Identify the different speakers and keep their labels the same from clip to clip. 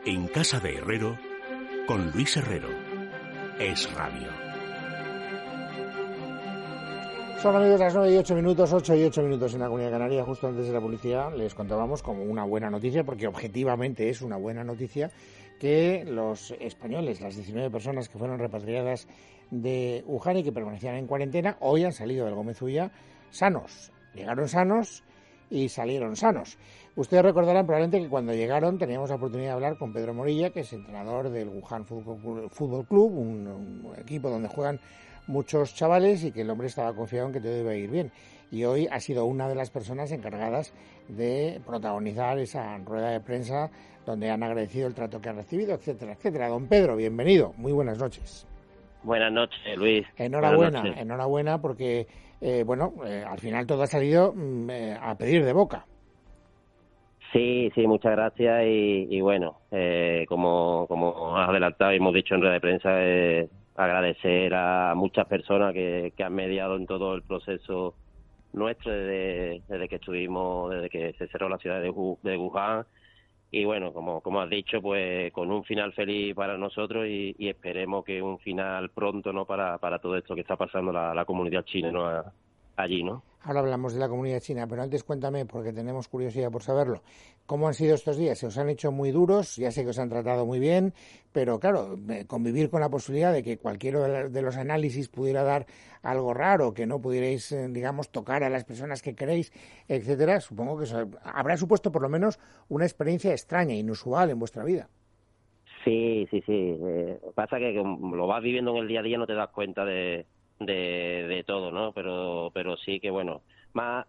Speaker 1: En casa de Herrero, con Luis Herrero. Es Radio.
Speaker 2: Son, amigos, las 9 y 8 minutos, 8 y 8 minutos en la Comunidad Canaria. Justo antes de la publicidad les contábamos como una buena noticia, porque objetivamente es una buena noticia, que los españoles, las 19 personas que fueron repatriadas de Wuhan y que permanecían en cuarentena, hoy han salido del Gómez Ulla sanos. Llegaron sanos y salieron sanos. Ustedes recordarán probablemente que cuando llegaron teníamos la oportunidad de hablar con Pedro Morilla, que es entrenador del Wuhan Fútbol Club, un equipo donde juegan muchos chavales, y que el hombre estaba confiado en que todo iba a ir bien. Y hoy ha sido una de las personas encargadas de protagonizar esa rueda de prensa donde han agradecido el trato que han recibido, etcétera, etcétera. Don Pedro, bienvenido. Muy buenas noches.
Speaker 3: Buenas noches, Luis.
Speaker 2: Enhorabuena, enhorabuena porque, al final todo ha salido a pedir de boca.
Speaker 3: Sí, muchas gracias y bueno, como has adelantado y hemos dicho en rueda de prensa, agradecer a muchas personas que han mediado en todo el proceso nuestro desde que se cerró la ciudad de Wuhan. Y bueno, como has dicho, pues con un final feliz para nosotros y esperemos que un final pronto, ¿no?, para todo esto que está pasando la comunidad china, ¿no?, allí, ¿no?
Speaker 2: Ahora hablamos de la comunidad china, pero antes cuéntame, porque tenemos curiosidad por saberlo, ¿cómo han sido estos días? ¿Se os han hecho muy duros? Ya sé que os han tratado muy bien, pero claro, convivir con la posibilidad de que cualquiera de los análisis pudiera dar algo raro, que no pudierais, tocar a las personas que queréis, etcétera, supongo que eso habrá supuesto por lo menos una experiencia extraña, inusual en vuestra vida.
Speaker 3: Sí. Pasa que como lo vas viviendo en el día a día no te das cuenta de todo, ¿no? Pero sí que bueno, más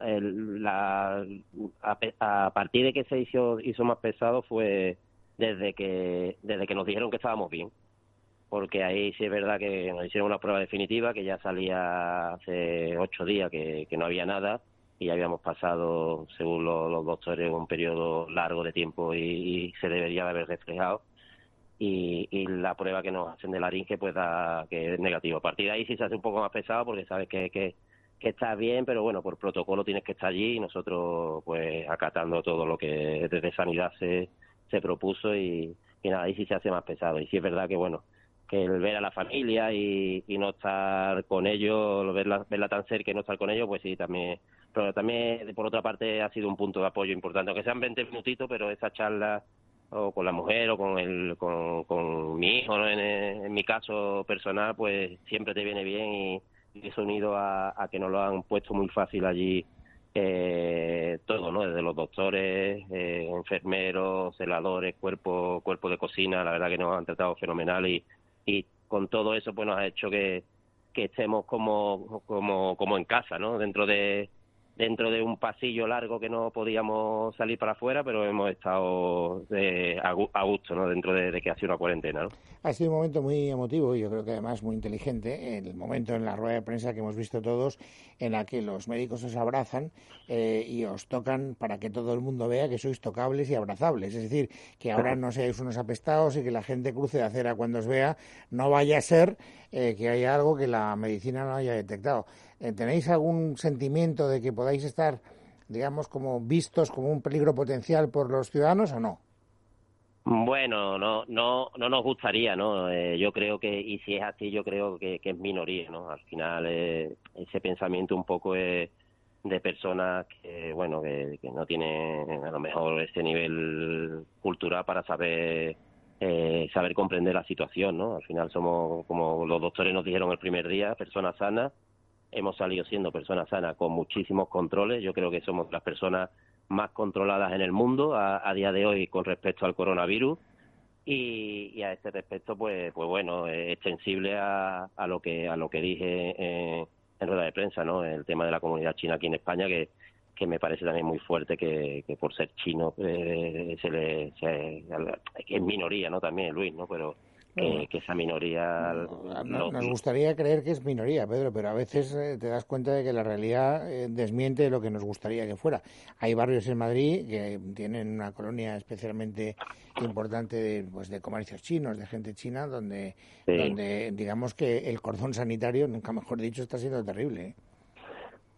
Speaker 3: a partir de que se hizo más pesado fue desde que nos dijeron que estábamos bien, porque ahí sí es verdad que nos hicieron una prueba definitiva que ya salía hace 8 días que no había nada y ya habíamos pasado, según los doctores, un periodo largo de tiempo y se debería de haber reflejado. Y la prueba que nos hacen de laringe pues da que es negativo. A partir de ahí sí se hace un poco más pesado porque sabes que estás bien, pero bueno, por protocolo tienes que estar allí y nosotros pues acatando todo lo que desde sanidad se propuso y nada, ahí sí se hace más pesado. Y sí es verdad que bueno, que el ver a la familia y no estar con ellos, verla tan cerca y no estar con ellos, pues sí, también. Pero también por otra parte ha sido un punto de apoyo importante, aunque sean 20 minutitos, pero esa charla o con la mujer o con mi hijo, ¿no? En mi caso personal, pues siempre te viene bien y eso unido a que nos lo han puesto muy fácil allí todo, ¿no? Desde los doctores, enfermeros, celadores, cuerpo de cocina, la verdad que nos han tratado fenomenal y con todo eso pues nos ha hecho que estemos como en casa, ¿no? Dentro de un pasillo largo que no podíamos salir para afuera, pero hemos estado a gusto, ¿no?, dentro de que ha sido una cuarentena, ¿no?
Speaker 2: Ha sido un momento muy emotivo y yo creo que además muy inteligente, el momento en la rueda de prensa que hemos visto todos, en la que los médicos os abrazan y os tocan para que todo el mundo vea que sois tocables y abrazables. Es decir, que ahora no seáis unos apestados y que la gente cruce de acera cuando os vea, no vaya a ser que haya algo que la medicina no haya detectado. ¿Tenéis algún sentimiento de que podáis estar, digamos, como vistos como un peligro potencial por los ciudadanos o no?
Speaker 3: Bueno, no nos gustaría, ¿no? Yo creo que, y si es así, yo creo que es minoría, ¿no? Al final ese pensamiento un poco es de personas que, bueno, que no tienen a lo mejor ese nivel cultural para saber comprender la situación, ¿no? Al final somos, como los doctores nos dijeron el primer día, personas sanas. Hemos salido siendo personas sanas con muchísimos controles. Yo creo que somos las personas más controladas en el mundo a día de hoy con respecto al coronavirus y a este respecto pues bueno, extensible a lo que dije en rueda de prensa, ¿no? El tema de la comunidad china aquí en España que me parece también muy fuerte que por ser chino que es minoría, ¿no? También, Luis, ¿no? Pero que esa minoría...
Speaker 2: Nos gustaría creer que es minoría, Pedro, pero a veces te das cuenta de que la realidad desmiente lo que nos gustaría que fuera. Hay barrios en Madrid que tienen una colonia especialmente importante de comercios chinos, de gente china, donde digamos que el cordón sanitario, nunca mejor dicho, está siendo terrible, ¿eh?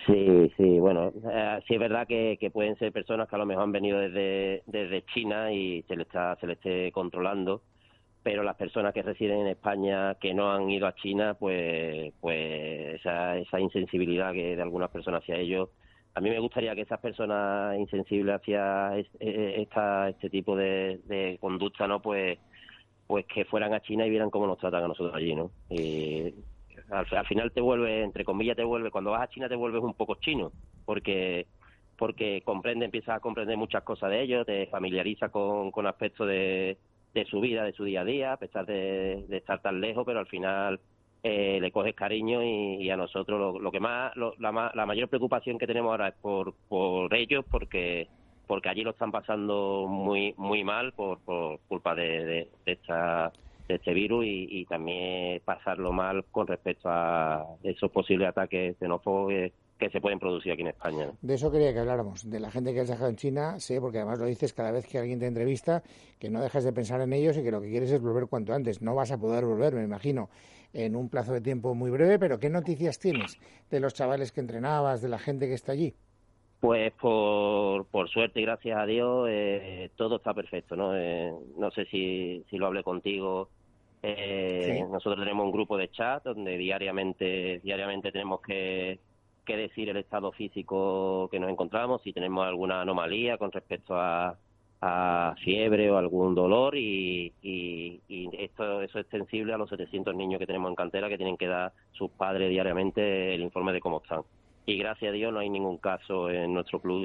Speaker 3: Sí, bueno, sí es verdad que pueden ser personas que a lo mejor han venido desde China y se le esté controlando, pero las personas que residen en España que no han ido a China, pues esa insensibilidad que de algunas personas hacia ellos, a mí me gustaría que esas personas insensibles hacia este tipo de conducta, ¿no? Pues que fueran a China y vieran cómo nos tratan a nosotros allí, ¿no? Y al final te vuelve, entre comillas, cuando vas a China te vuelves un poco chino, porque empiezas a comprender muchas cosas de ellos, te familiarizas con aspectos de su vida, de su día a día, a pesar de estar tan lejos, pero al final le coges cariño y a nosotros la mayor preocupación que tenemos ahora es por ellos, porque allí lo están pasando muy muy mal por culpa de este virus y también pasarlo mal con respecto a esos posibles ataques xenófobos que se pueden producir aquí en España, ¿no?
Speaker 2: De eso quería que habláramos, de la gente que has dejado en China, sé, porque además lo dices cada vez que alguien te entrevista, que no dejas de pensar en ellos y que lo que quieres es volver cuanto antes. No vas a poder volver, me imagino, en un plazo de tiempo muy breve, pero ¿qué noticias tienes de los chavales que entrenabas, de la gente que está allí?
Speaker 3: Pues por suerte y gracias a Dios todo está perfecto, ¿no? No sé si lo hablé contigo.
Speaker 2: Sí.
Speaker 3: Nosotros tenemos un grupo de chat donde diariamente tenemos que decir el estado físico que nos encontramos, si tenemos alguna anomalía con respecto a fiebre o algún dolor y eso es extensible a los 700 niños que tenemos en cantera que tienen que dar sus padres diariamente el informe de cómo están. Y gracias a Dios no hay ningún caso en nuestro club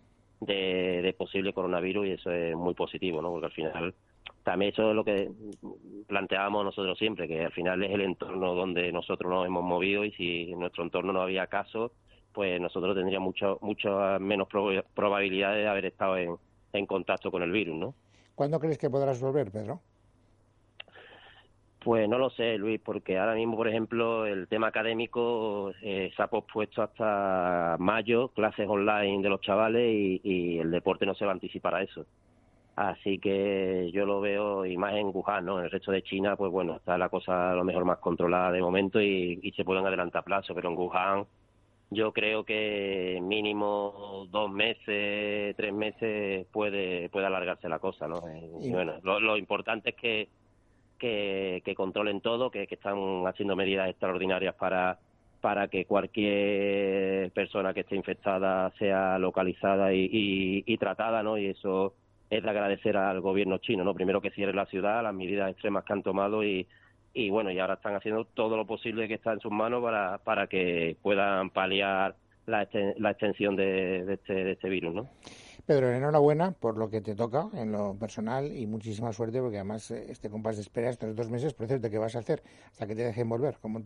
Speaker 3: de posible coronavirus y eso es muy positivo, ¿no? Porque al final también eso es lo que planteábamos nosotros siempre, que al final es el entorno donde nosotros nos hemos movido y si en nuestro entorno no había casos, pues nosotros tendríamos mucho menos probabilidades de haber estado en contacto con el virus, ¿no?
Speaker 2: ¿Cuándo crees que podrás volver, Pedro?
Speaker 3: Pues no lo sé, Luis, porque ahora mismo, por ejemplo, el tema académico se ha pospuesto hasta mayo, clases online de los chavales y el deporte no se va a anticipar a eso. Así que yo lo veo, y más en Wuhan, ¿no? En el resto de China, pues bueno, está la cosa a lo mejor más controlada de momento y se pueden adelantar plazos, pero en Wuhan yo creo que mínimo 2 meses, 3 meses puede alargarse la cosa, ¿no? Y bueno, lo importante es que controlen todo, que están haciendo medidas extraordinarias para que cualquier persona que esté infectada sea localizada y tratada, ¿no? Y eso es de agradecer al gobierno chino, ¿no? Primero que cierre la ciudad, las medidas extremas que han tomado y bueno, y ahora están haciendo todo lo posible que está en sus manos para que puedan paliar la extensión de este virus, ¿no?
Speaker 2: Pedro, enhorabuena por lo que te toca en lo personal y muchísima suerte porque además este compás de espera estos 2 meses, por cierto, ¿qué vas a hacer hasta que te dejen volver? Como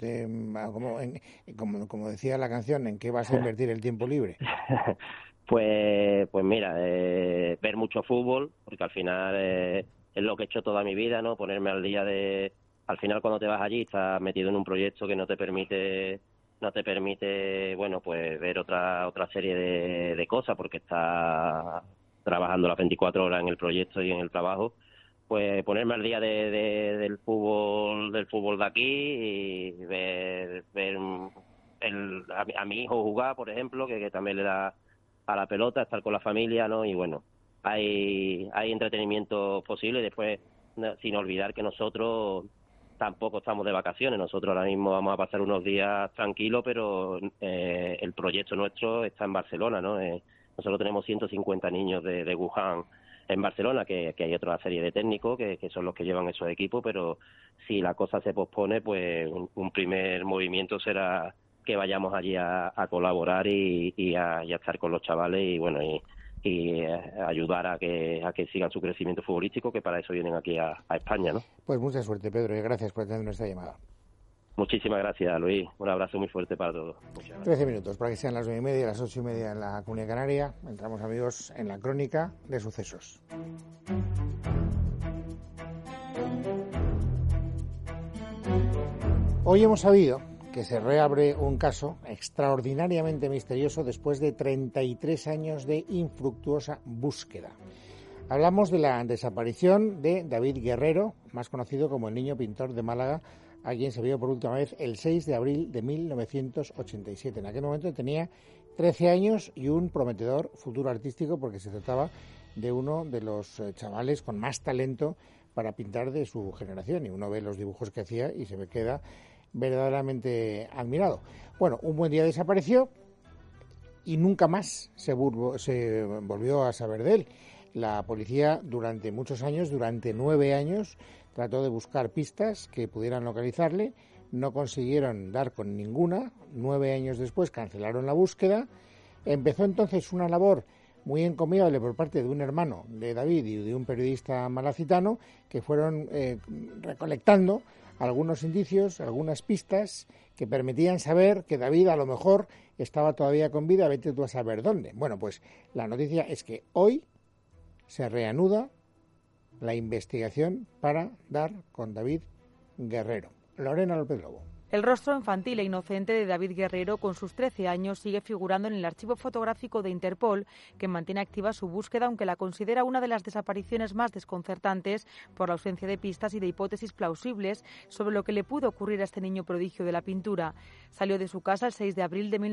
Speaker 2: decía la canción, ¿en qué vas a invertir el tiempo libre?
Speaker 3: Pues mira, ver mucho fútbol, porque al final es lo que he hecho toda mi vida, ¿no? Ponerme al día al final cuando te vas allí estás metido en un proyecto que no te permite, bueno, pues ver otra serie de cosas, porque estás trabajando las 24 horas en el proyecto y en el trabajo. Pues ponerme al día del fútbol de aquí y ver a mi hijo jugar, por ejemplo, que también le da a la pelota, estar con la familia, ¿no? Y bueno, hay entretenimiento posible. Después, sin olvidar que nosotros tampoco estamos de vacaciones. Nosotros ahora mismo vamos a pasar unos días tranquilos, pero el proyecto nuestro está en Barcelona, ¿no? Nosotros tenemos 150 niños de Wuhan en Barcelona, que hay otra serie de técnicos que son los que llevan esos equipos, pero si la cosa se pospone, pues un primer movimiento será que vayamos allí a colaborar y a estar con los chavales y bueno y ayudar a que sigan su crecimiento futbolístico, que para eso vienen aquí a España, ¿no?
Speaker 2: Pues mucha suerte, Pedro, y gracias por tener nuestra llamada.
Speaker 3: Muchísimas gracias, Luis. Un abrazo muy fuerte para todos.
Speaker 2: 13 minutos para que sean las 9:30, las 8:30 en la Comunidad Canaria. Entramos, amigos, en la crónica de sucesos. Hoy hemos sabido que se reabre un caso extraordinariamente misterioso después de 33 años de infructuosa búsqueda. Hablamos de la desaparición de David Guerrero, más conocido como el Niño Pintor de Málaga, a quien se vio por última vez el 6 de abril de 1987. En aquel momento tenía 13 años y un prometedor futuro artístico, porque se trataba de uno de los chavales con más talento para pintar de su generación, y uno ve los dibujos que hacía y se me queda verdaderamente admirado. Bueno, un buen día desapareció y nunca más se volvió a saber de él. La policía durante muchos años, durante 9 años, trató de buscar pistas que pudieran localizarle. No consiguieron dar con ninguna. 9 años después cancelaron la búsqueda. Empezó entonces una labor muy encomiable por parte de un hermano de David y de un periodista malacitano, que fueron recolectando algunos indicios, algunas pistas que permitían saber que David a lo mejor estaba todavía con vida, vete tú a saber dónde. Bueno, pues la noticia es que hoy se reanuda la investigación para dar con David Guerrero. Lorena López Lobo.
Speaker 4: El rostro infantil e inocente de David Guerrero, con sus 13 años, sigue figurando en el archivo fotográfico de Interpol, que mantiene activa su búsqueda, aunque la considera una de las desapariciones más desconcertantes por la ausencia de pistas y de hipótesis plausibles sobre lo que le pudo ocurrir a este niño prodigio de la pintura. Salió de su casa el 6 de abril de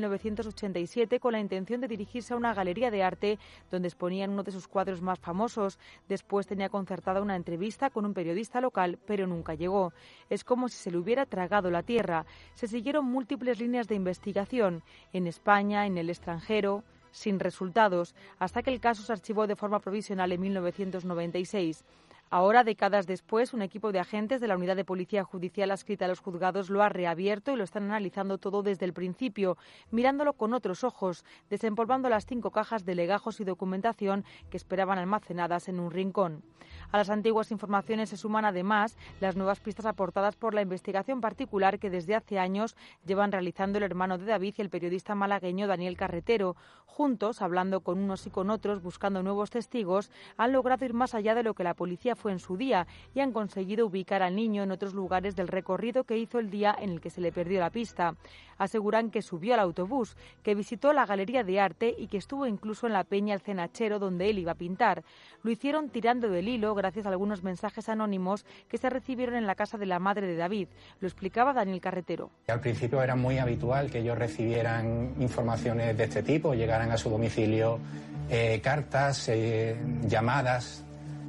Speaker 4: 1987 con la intención de dirigirse a una galería de arte donde exponían uno de sus cuadros más famosos. Después tenía concertada una entrevista con un periodista local, pero nunca llegó. Es como si se le hubiera tragado la tierra. Se siguieron múltiples líneas de investigación en España, en el extranjero, sin resultados, hasta que el caso se archivó de forma provisional en 1996. Ahora, décadas después, un equipo de agentes de la Unidad de Policía Judicial adscrita a los juzgados lo ha reabierto y lo están analizando todo desde el principio, mirándolo con otros ojos, desempolvando las 5 cajas de legajos y documentación que esperaban almacenadas en un rincón. A las antiguas informaciones se suman además las nuevas pistas aportadas por la investigación particular que desde hace años llevan realizando el hermano de David y el periodista malagueño Daniel Carretero. Juntos, hablando con unos y con otros, buscando nuevos testigos, han logrado ir más allá de lo que la policía fue en su día y han conseguido ubicar al niño en otros lugares del recorrido que hizo el día en el que se le perdió la pista. Aseguran que subió al autobús, que visitó la galería de arte y que estuvo incluso en la peña El Cenachero donde él iba a pintar. Lo hicieron tirando del hilo gracias a algunos mensajes anónimos que se recibieron en la casa de la madre de David. Lo explicaba Daniel Carretero.
Speaker 5: Al principio era muy habitual que ellos recibieran informaciones de este tipo, llegaran a su domicilio cartas, llamadas.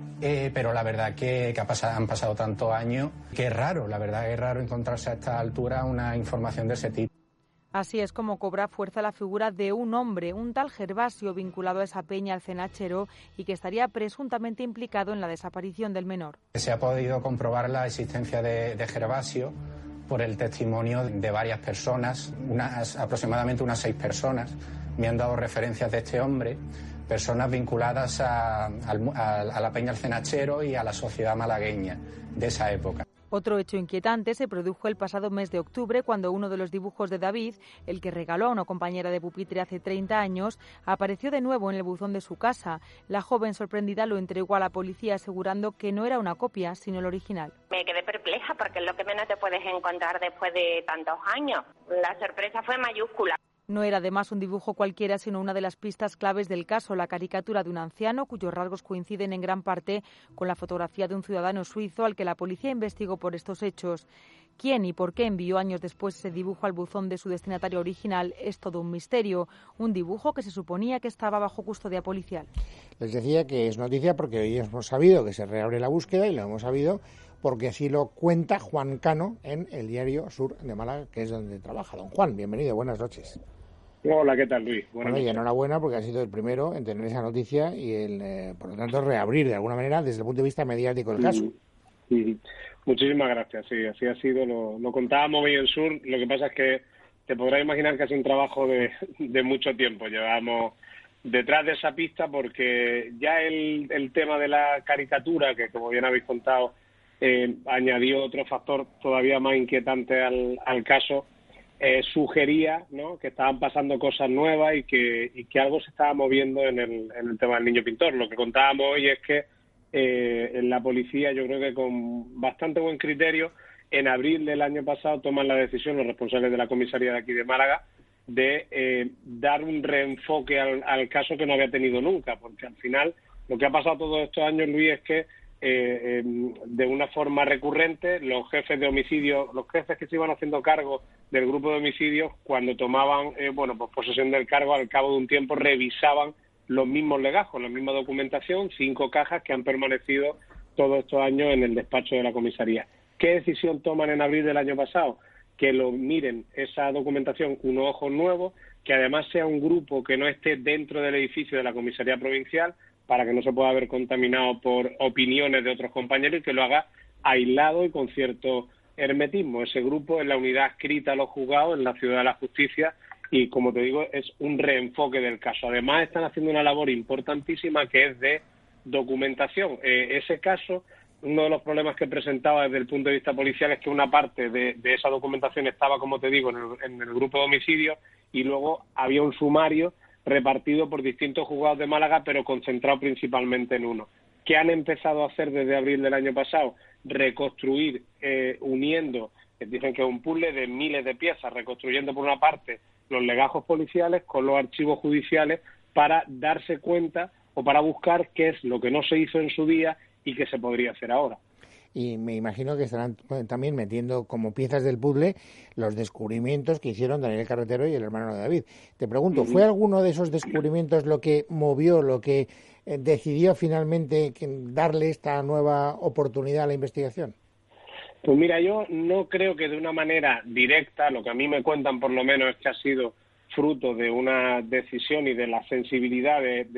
Speaker 5: Pero la verdad que han pasado tantos años que es raro, la verdad es raro encontrarse a esta altura una información de ese tipo.
Speaker 4: Así es como cobra fuerza la figura de un hombre, un tal Gervasio, vinculado a esa peña El Cenachero y que estaría presuntamente implicado en la desaparición del menor.
Speaker 5: Se ha podido comprobar la existencia de Gervasio por el testimonio de varias personas, aproximadamente unas 6 personas, me han dado referencias de este hombre, personas vinculadas a la peña El Cenachero y a la sociedad malagueña de esa época.
Speaker 4: Otro hecho inquietante se produjo el pasado mes de octubre cuando uno de los dibujos de David, el que regaló a una compañera de pupitre hace 30 años, apareció de nuevo en el buzón de su casa. La joven sorprendida lo entregó a la policía asegurando que no era una copia, sino el original.
Speaker 6: Me quedé perpleja porque es lo que menos te puedes encontrar después de tantos años. La sorpresa fue mayúscula.
Speaker 4: No era además un dibujo cualquiera, sino una de las pistas claves del caso, la caricatura de un anciano cuyos rasgos coinciden en gran parte con la fotografía de un ciudadano suizo al que la policía investigó por estos hechos. ¿Quién y por qué envió años después ese dibujo al buzón de su destinatario original? Es todo un misterio. Un dibujo que se suponía que estaba bajo custodia policial.
Speaker 2: Les decía que es noticia porque hoy hemos sabido que se reabre la búsqueda y lo hemos sabido porque así lo cuenta Juan Cano en el Diario Sur de Málaga, que es donde trabaja. Don Juan, bienvenido, buenas noches.
Speaker 7: Hola, ¿qué tal, Luis?
Speaker 2: Bueno, y enhorabuena porque ha sido el primero en tener esa noticia y por lo tanto reabrir de alguna manera desde el punto de vista mediático el caso.
Speaker 7: Muchísimas gracias, sí, así ha sido, lo contábamos hoy en Sur, lo que pasa es que te podrás imaginar que ha sido un trabajo de mucho tiempo, llevamos detrás de esa pista porque ya el tema de la caricatura, que como bien habéis contado, añadió otro factor todavía más inquietante al caso, sugería, ¿no?, que estaban pasando cosas nuevas y que algo se estaba moviendo en el tema del niño pintor. Lo que contábamos hoy es que en la policía, yo creo que con bastante buen criterio, en abril del año pasado toman la decisión los responsables de la comisaría de aquí de Málaga de dar un reenfoque al caso que no había tenido nunca, porque al final lo que ha pasado todos estos años, Luis, es que de una forma recurrente los jefes de homicidio, los jefes que se iban haciendo cargo del grupo de homicidios, cuando tomaban pues posesión del cargo, al cabo de un tiempo revisaban los mismos legajos, la misma documentación, 5 cajas que han permanecido todos estos años en el despacho de la comisaría. ¿Qué decisión toman en abril del año pasado? Que lo miren esa documentación unos ojos nuevos, que además sea un grupo que no esté dentro del edificio de la comisaría provincial, para que no se pueda ver contaminado por opiniones de otros compañeros, y que lo haga aislado y con cierto hermetismo. Ese grupo es la unidad adscrita a los juzgados en la Ciudad de la Justicia y, como te digo, es un reenfoque del caso. Además, están haciendo una labor importantísima que es de documentación. Ese caso, uno de los problemas que presentaba desde el punto de vista policial es que una parte de esa documentación estaba, como te digo, en el grupo de homicidios, y luego había un sumario repartido por distintos juzgados de Málaga, pero concentrado principalmente en uno. ¿Qué han empezado a hacer desde abril del año pasado? Reconstruir, uniendo, dicen que es un puzzle de miles de piezas, reconstruyendo por una parte los legajos policiales con los archivos judiciales, para darse cuenta o para buscar qué es lo que no se hizo en su día y que se podría hacer ahora.
Speaker 2: Y me imagino que estarán también metiendo como piezas del puzzle los descubrimientos que hicieron Daniel Carretero y el hermano de David. Te pregunto, ¿fue alguno de esos descubrimientos lo que movió, lo que decidió finalmente darle esta nueva oportunidad a la investigación?
Speaker 7: Pues mira, yo no creo que de una manera directa, lo que a mí me cuentan por lo menos es que ha sido fruto de una decisión y de la sensibilidad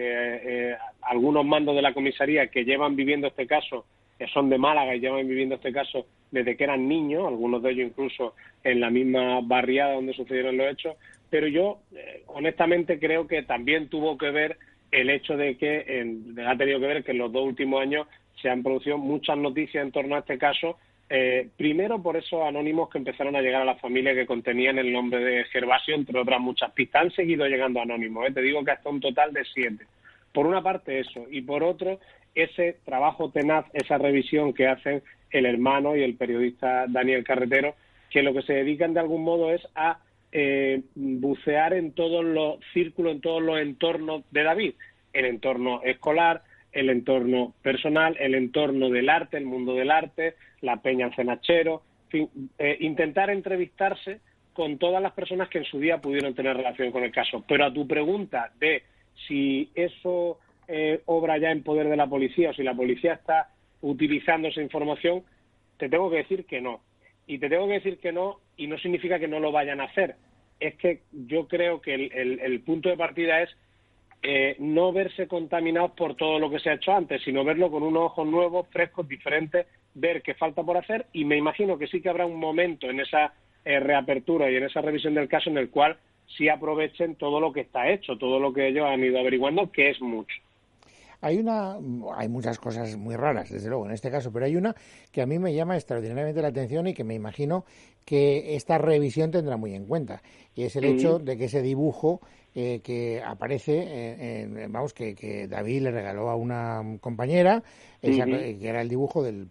Speaker 7: de algunos mandos de la comisaría que llevan viviendo este caso, que son de Málaga y llevan viviendo este caso desde que eran niños, algunos de ellos incluso en la misma barriada donde sucedieron los hechos, pero yo honestamente creo que también tuvo que ver el hecho de que ha tenido que ver que en los 2 últimos años se han producido muchas noticias en torno a este caso, primero por esos anónimos que empezaron a llegar a la familia que contenían el nombre de Gervasio, entre otras muchas pistas. Han seguido llegando anónimos, te digo que hasta un total de 7. Por una parte eso, y por otro ese trabajo tenaz, esa revisión que hacen el hermano y el periodista Daniel Carretero, que lo que se dedican de algún modo es a bucear en todos los círculos, en todos los entornos de David, el entorno escolar, el entorno personal, el entorno del arte, el mundo del arte, la peña en Cenachero, en fin, intentar entrevistarse con todas las personas que en su día pudieron tener relación con el caso. Pero a tu pregunta de si eso obra ya en poder de la policía o si la policía está utilizando esa información, te tengo que decir que no. Y te tengo que decir que no, y no significa que no lo vayan a hacer. Es que yo creo que el punto de partida es no verse contaminados por todo lo que se ha hecho antes, sino verlo con unos ojos nuevos, frescos, diferentes, ver qué falta por hacer, y me imagino que sí que habrá un momento en esa reapertura y en esa revisión del caso en el cual sí aprovechen todo lo que está hecho, todo lo que ellos han ido averiguando, que es mucho.
Speaker 2: Hay muchas cosas muy raras, desde luego, en este caso, pero hay una que a mí me llama extraordinariamente la atención y que me imagino que esta revisión tendrá muy en cuenta, y es el hecho de que ese dibujo que aparece, que David le regaló a una compañera, que era el dibujo del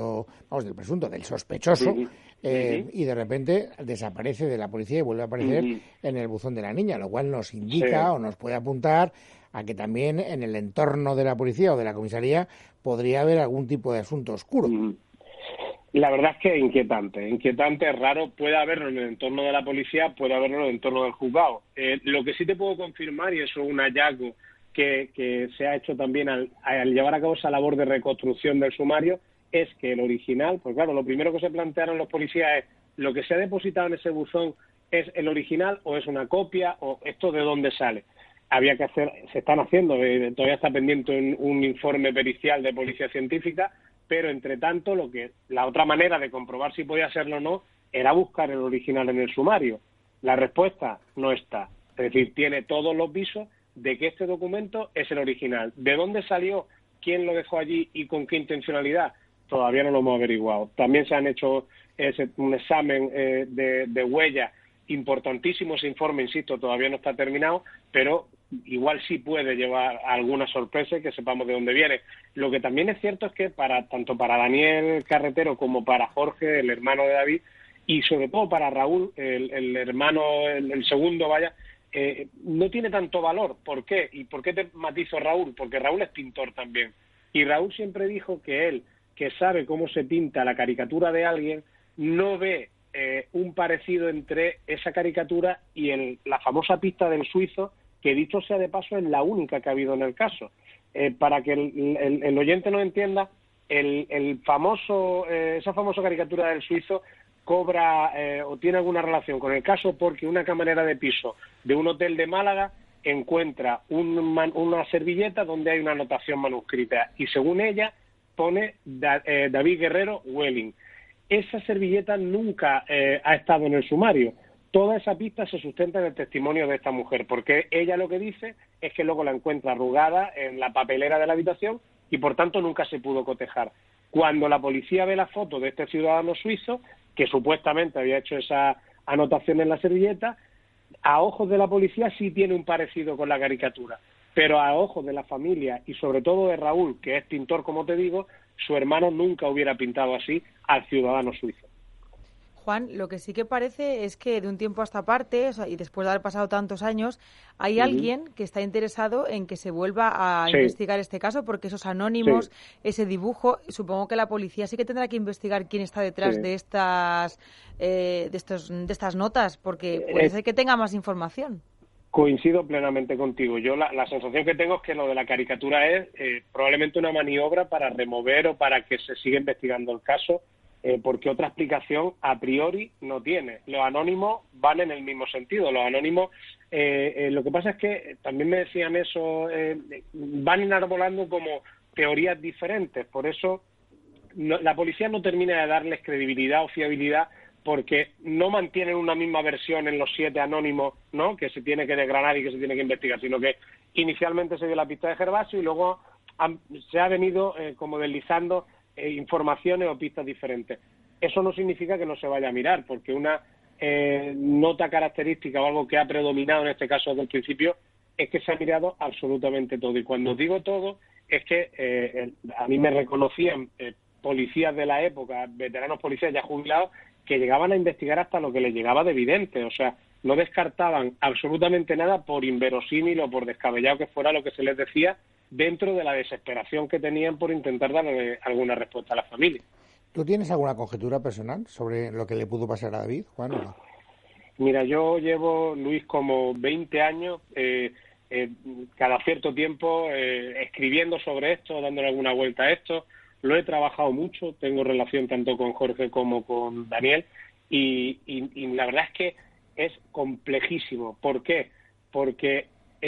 Speaker 2: del sospechoso, y de repente desaparece de la policía y vuelve a aparecer en el buzón de la niña, lo cual nos indica o nos puede apuntar a que también en el entorno de la policía o de la comisaría podría haber algún tipo de asunto oscuro.
Speaker 7: La verdad es que es inquietante, es raro, puede haberlo en el entorno de la policía, puede haberlo en el entorno del juzgado. Lo que sí te puedo confirmar, y eso es un hallazgo que se ha hecho también al llevar a cabo esa labor de reconstrucción del sumario, es que el original, pues claro, lo primero que se plantearon los policías es, ¿lo que se ha depositado en ese buzón es el original o es una copia o esto de dónde sale? Había que hacer, se están haciendo, todavía está pendiente un informe pericial de policía científica, pero entre tanto la otra manera de comprobar si podía serlo o no era buscar el original en el sumario. La respuesta no está, es decir, tiene todos los visos de que este documento es el original. ¿De dónde salió? ¿Quién lo dejó allí y con qué intencionalidad? Todavía no lo hemos averiguado. También se han hecho un examen de huella importantísimo. Ese informe, insisto, todavía no está terminado, pero igual sí puede llevar a alguna sorpresa y que sepamos de dónde viene. Lo que también es cierto es que tanto para Daniel Carretero como para Jorge, el hermano de David, y sobre todo para Raúl, el hermano, el segundo, no tiene tanto valor. ¿Por qué? ¿Y por qué te matizo Raúl? Porque Raúl es pintor también. Y Raúl siempre dijo que él, que sabe cómo se pinta la caricatura de alguien, no ve un parecido entre esa caricatura y la famosa pista del suizo, que dicho sea de paso es la única que ha habido en el caso. Para que el oyente no entienda, esa famosa caricatura del suizo cobra o tiene alguna relación con el caso porque una camarera de piso de un hotel de Málaga encuentra una servilleta donde hay una anotación manuscrita y según ella pone David Guerrero Welling. Esa servilleta nunca ha estado en el sumario. Toda esa pista se sustenta en el testimonio de esta mujer, porque ella lo que dice es que luego la encuentra arrugada en la papelera de la habitación y por tanto nunca se pudo cotejar. Cuando la policía ve la foto de este ciudadano suizo, que supuestamente había hecho esa anotación en la servilleta, a ojos de la policía sí tiene un parecido con la caricatura, pero a ojos de la familia y sobre todo de Raúl, que es pintor, como te digo, su hermano nunca hubiera pintado así al ciudadano suizo.
Speaker 4: Juan, lo que sí que parece es que de un tiempo a esta parte, y después de haber pasado tantos años, hay alguien que está interesado en que se vuelva a investigar este caso, porque esos anónimos, ese dibujo, supongo que la policía sí que tendrá que investigar quién está detrás de estas notas, porque puede ser que tenga más información.
Speaker 7: Coincido plenamente contigo. Yo la sensación que tengo es que lo de la caricatura es probablemente una maniobra para remover o para que se siga investigando el caso, porque otra explicación a priori no tiene. Los anónimos van en el mismo sentido. Los anónimos, lo que pasa es que también me decían eso, van enarbolando como teorías diferentes. Por eso la policía no termina de darles credibilidad o fiabilidad porque no mantienen una misma versión en los 7 anónimos, ¿no?, que se tiene que desgranar y que se tiene que investigar, sino que inicialmente se dio la pista de Gervasio y luego se ha venido como deslizando informaciones o pistas diferentes. Eso no significa que no se vaya a mirar, porque una nota característica o algo que ha predominado en este caso desde el principio es que se ha mirado absolutamente todo. Y cuando digo todo, es que a mí me reconocían policías de la época, veteranos policías ya jubilados, que llegaban a investigar hasta lo que les llegaba de evidente. O sea, no descartaban absolutamente nada por inverosímil o por descabellado que fuera lo que se les decía, dentro de la desesperación que tenían por intentar darle alguna respuesta a la familia.
Speaker 2: ¿Tú tienes alguna conjetura personal sobre lo que le pudo pasar a David, Juan, o no?
Speaker 7: Mira, yo llevo, Luis, como 20 años, cada cierto tiempo, escribiendo sobre esto, dándole alguna vuelta a esto. Lo he trabajado mucho, tengo relación tanto con Jorge como con Daniel, y la verdad es que es complejísimo. ¿Por qué? Porque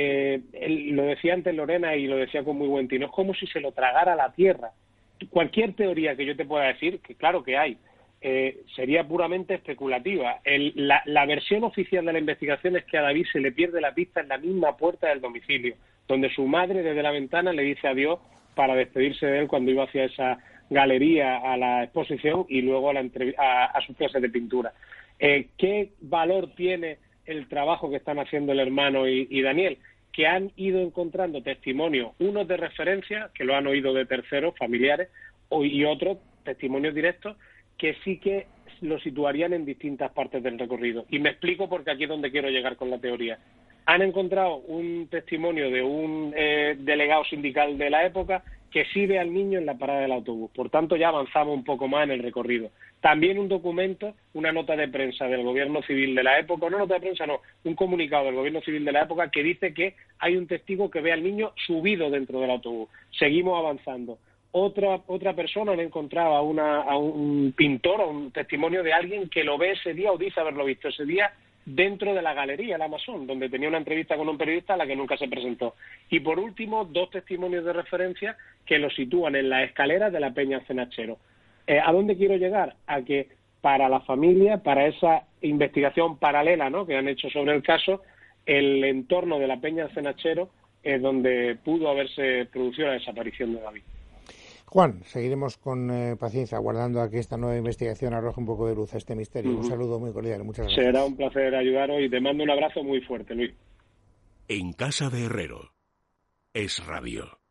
Speaker 7: lo decía antes Lorena y lo decía con muy buen tino, es como si se lo tragara la tierra. Cualquier teoría que yo te pueda decir, que claro que hay, sería puramente especulativa. La versión oficial de la investigación es que a David se le pierde la pista en la misma puerta del domicilio, donde su madre desde la ventana le dice adiós para despedirse de él cuando iba hacia esa galería a la exposición y luego a sus clases de pintura. ¿Qué valor tiene el trabajo que están haciendo el hermano y Daniel? Que han ido encontrando testimonios, unos de referencia, que lo han oído de terceros, familiares, y otros testimonios directos, que sí que lo situarían en distintas partes del recorrido. Y me explico porque aquí es donde quiero llegar con la teoría. Han encontrado un testimonio de un delegado sindical de la época que sí ve al niño en la parada del autobús. Por tanto, ya avanzamos un poco más en el recorrido. También un documento, una nota de prensa del Gobierno Civil de la época, no nota de prensa, no, un comunicado del Gobierno Civil de la época que dice que hay un testigo que ve al niño subido dentro del autobús. Seguimos avanzando. Otra persona le encontraba a un pintor, o un testimonio de alguien que lo ve ese día o dice haberlo visto ese día dentro de la galería, el Amazon, donde tenía una entrevista con un periodista a la que nunca se presentó. Y por último, 2 testimonios de referencia que lo sitúan en las escaleras de la Peña Cenachero. ¿A dónde quiero llegar? A que para la familia, para esa investigación paralela, ¿no?, que han hecho sobre el caso, el entorno de la Peña Cenachero es donde pudo haberse producido la desaparición de David.
Speaker 2: Juan, seguiremos con paciencia, aguardando a que esta nueva investigación arroje un poco de luz a este misterio. Un saludo muy cordial, muchas gracias.
Speaker 7: Será un placer ayudaros y te mando un abrazo muy fuerte, Luis.
Speaker 1: En casa de Herrero, Es Radio.